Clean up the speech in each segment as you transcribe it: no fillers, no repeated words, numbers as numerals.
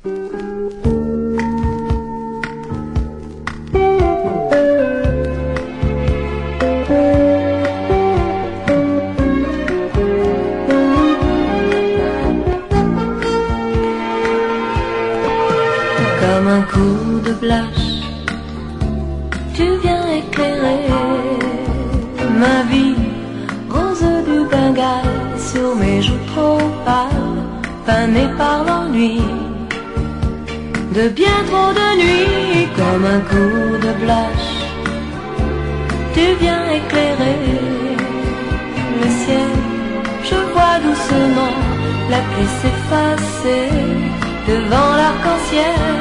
Comme un coup de flash, tu viens éclairer ma vie, rose du Bengale sur mes joues trop pâles, fanées par l'ennui de bien trop de nuits. Comme un coup de flash, tu viens éclairer le ciel. Je vois doucement la pluie s'effacer devant l'arc-en-ciel.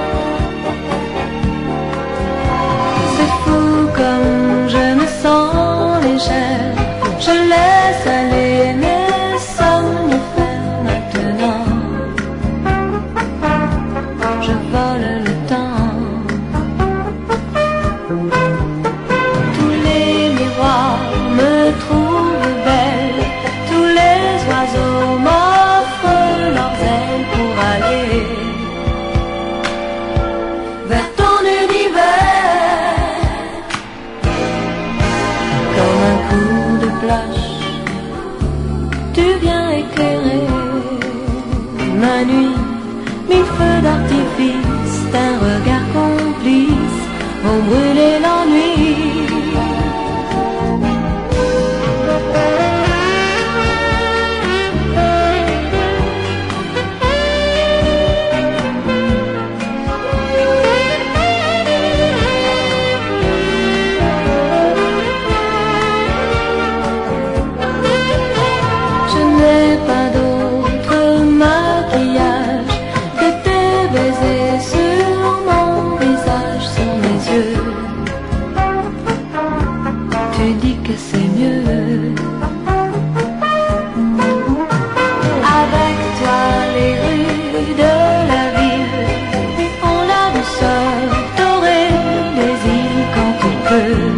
C'est fou comme je me sens légère. Je laisse aller mes somnifères maintenant. Je vole le temps. Tous les miroirs me trouvent belle. Tous les oiseaux m'offrent leurs ailes pour aller vers ton univers. Comme un coup de flash, tu viens éclairer ma nuit. Mille feux d'artifice, d'un regard complice, vont brûler l'ennui. Je n'ai pas d'autre maquillage que tes baisers sur mon visage, sur mes yeux. Tu dis que c'est mieux. Avec toi les rues de la ville ont la douceur dorée des îles quand il pleut.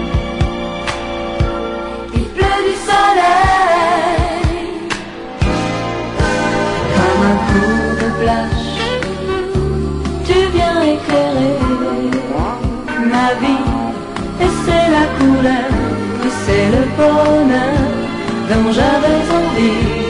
Il pleut du soleil. Comme un coup de flash, tu viens éclairer ma vie. Et c'est la couleur, et c'est le bonheur dont j'avais envie.